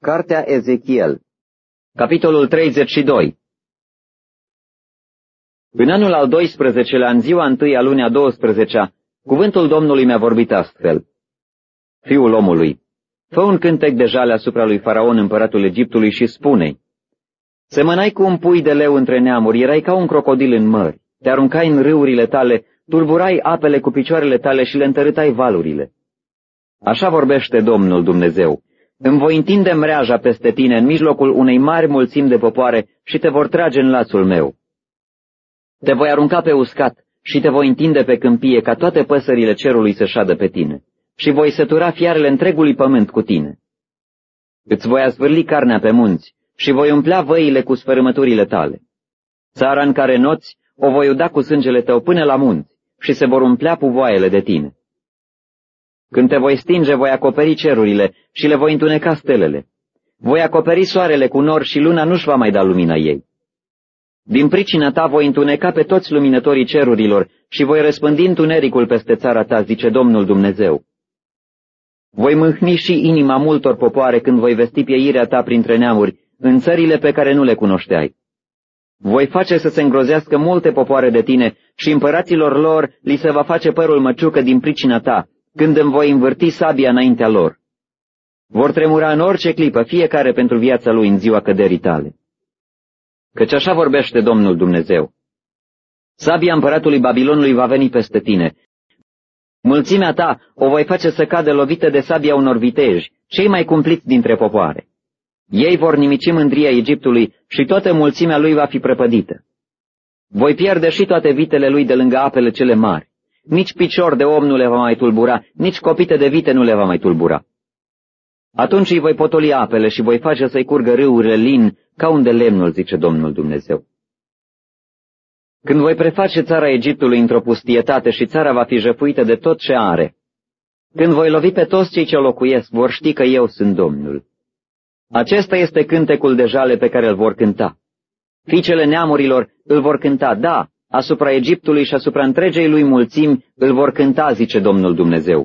Cartea Ezechiel, capitolul 32. În anul al 12-lea, în ziua întâi a lunii a 12-a, cuvântul Domnului mi-a vorbit astfel. Fiul omului, fă un cântec de jale asupra lui Faraon, împăratul Egiptului, și spune-i: semănai cu un pui de leu între neamuri, erai ca un crocodil în mări, te aruncai în râurile tale, tulburai apele cu picioarele tale și le întărâtai valurile. Așa vorbește Domnul Dumnezeu: îmi voi întinde mreaja peste tine în mijlocul unei mari mulțimi de popoare și te vor trage în lațul meu. Te voi arunca pe uscat și te voi întinde pe câmpie ca toate păsările cerului să șadă pe tine și voi sătura fiarele întregului pământ cu tine. Îți voi azvârli carnea pe munți și voi umplea văile cu sfărâmăturile tale. Țara în care noți o voi uda cu sângele tău până la munți și se vor umplea puvoaiele de tine. Când te voi stinge, voi acoperi cerurile și le voi întuneca stelele. Voi acoperi soarele cu nor și luna nu-și va mai da lumina ei. Din pricina ta voi întuneca pe toți luminătorii cerurilor și voi răspândi întunericul peste țara ta, zice Domnul Dumnezeu. Voi mâhni și inima multor popoare când voi vesti pieirea ta printre neamuri, în țările pe care nu le cunoșteai. Voi face să se îngrozească multe popoare de tine și împăraților lor li se va face părul măciucă din pricina ta, când îmi voi învârti sabia înaintea lor. Vor tremura în orice clipă, fiecare pentru viața lui în ziua căderii tale. Căci așa vorbește Domnul Dumnezeu: sabia împăratului Babilonului va veni peste tine. Mulțimea ta o voi face să cadă lovită de sabia unor viteji, cei mai cumpliți dintre popoare. Ei vor nimici mândria Egiptului și toată mulțimea lui va fi prăpădită. Voi pierde și toate vitele lui de lângă apele cele mari. Nici picior de om nu le va mai tulbura, nici copite de vite nu le va mai tulbura. Atunci îi voi potoli apele și voi face să-i curgă râurile lin ca un de lemnul, zice Domnul Dumnezeu. Când voi preface țara Egiptului într-o pustietate și țara va fi jăfuită de tot ce are, când voi lovi pe toți cei ce locuiesc, vor ști că eu sunt Domnul. Acesta este cântecul de jale pe care îl vor cânta. Fiicele neamurilor îl vor cânta, da, asupra Egiptului și asupra întregei lui mulțimi îl vor cânta, zice Domnul Dumnezeu.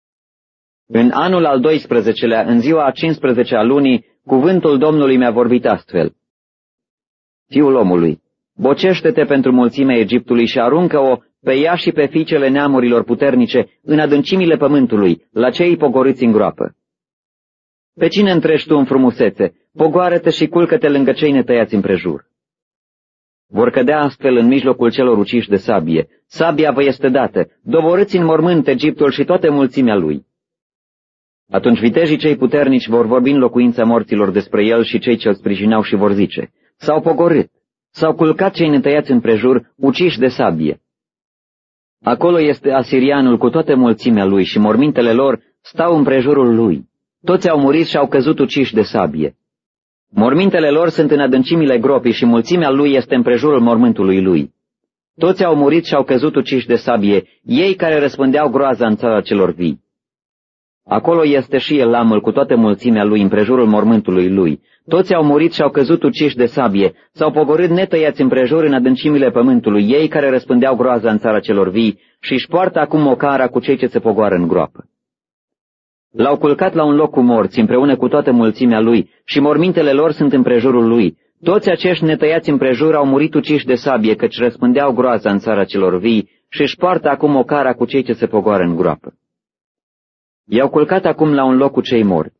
În anul al 12-lea, în ziua a 15-a lunii, cuvântul Domnului mi-a vorbit astfel. Fiul omului, bocește-te pentru mulțimea Egiptului și aruncă-o pe ea și pe fiicele neamurilor puternice în adâncimile pământului, la cei pogorâți în groapă. Pe cine întrești tu în frumusețe? Pogoară-te și culcă-te lângă cei netăiați împrejur. Vor cădea astfel în mijlocul celor uciși de sabie. Sabia vă este dată, doborâți în mormânt Egiptul și toată mulțimea lui. Atunci vitejii cei puternici vor vorbi în locuința morților despre el și cei ce-l sprijineau și vor zice: s-au pogorât, s-au culcat cei netăiați împrejur, uciși de sabie. Acolo este asirianul cu toată mulțimea lui și mormintele lor stau împrejurul lui. Toți au murit și au căzut uciși de sabie. Mormintele lor sunt în adâncimile gropii și mulțimea lui este împrejurul mormântului lui. Toți au murit și au căzut uciși de sabie, ei care răspândeau groaza în țara celor vii. Acolo este și Elamul cu toată mulțimea lui împrejurul mormântului lui. Toți au murit și au căzut uciși de sabie, s-au pogorât netăiați împrejur în adâncimile pământului, ei care răspândeau groaza în țara celor vii și își poartă acum ocara cu cei ce se pogoară în groapă. L-au culcat la un loc cu morți împreună cu toată mulțimea lui și mormintele lor sunt împrejurul lui. Toți acești netăiați împrejur au murit uciși de sabie, căci răspândeau groaza în țara celor vii și își poartă acum ocara cu cei ce se pogoară în groapă. I-au culcat acum la un loc cu cei morți.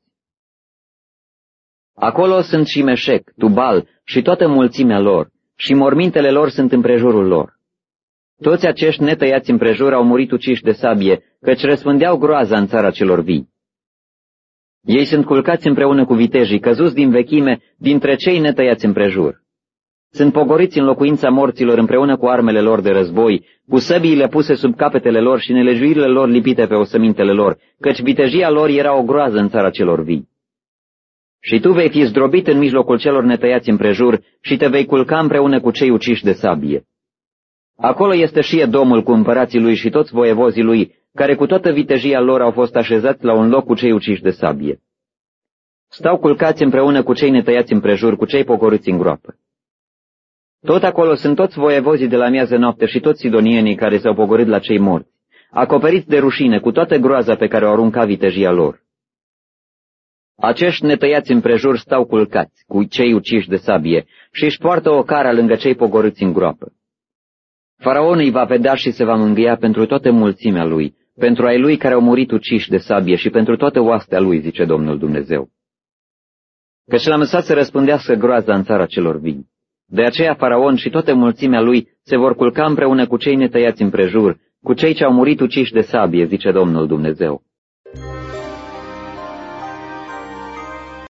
Acolo sunt și Meșec, Tubal și toată mulțimea lor, și mormintele lor sunt împrejurul lor. Toți acești netăiați împrejur au murit uciși de sabie, căci răspândeau groaza în țara celor vii. Ei sunt culcați împreună cu vitejii, căzuți din vechime, dintre cei netăiați împrejur. Sunt pogoriți în locuința morților împreună cu armele lor de război, cu săbiile puse sub capetele lor și nelejuirile lor lipite pe osămintele lor, căci vitejia lor era o groază în țara celor vii. Și tu vei fi zdrobit în mijlocul celor netăiați împrejur și te vei culca împreună cu cei uciși de sabie. Acolo este și Edomul cu împărații lui și toți voievozii lui, care cu toată vitejia lor au fost așezați la un loc cu cei uciși de sabie. Stau culcați împreună cu cei netăiați împrejur, cu cei pogorâți în groapă. Tot acolo sunt toți voievozii de la miază noapte și toți sidonienii care s-au pogorât la cei morți, acoperiți de rușine cu toată groaza pe care o arunca vitejia lor. Acești netăiați împrejur stau culcați, cu cei uciși de sabie, și își poartă o cara lângă cei pogorâți în groapă. Faraon îi va vedea și se va mângâia pentru toată mulțimea lui, pentru ai lui care au murit uciși de sabie și pentru toată oastea lui, zice Domnul Dumnezeu. Căci l-am lăsat să răspândească groaza în țara celor vii. De aceea Faraon și toată mulțimea lui se vor culca împreună cu cei netăiați împrejur, cu cei ce au murit uciși de sabie, zice Domnul Dumnezeu.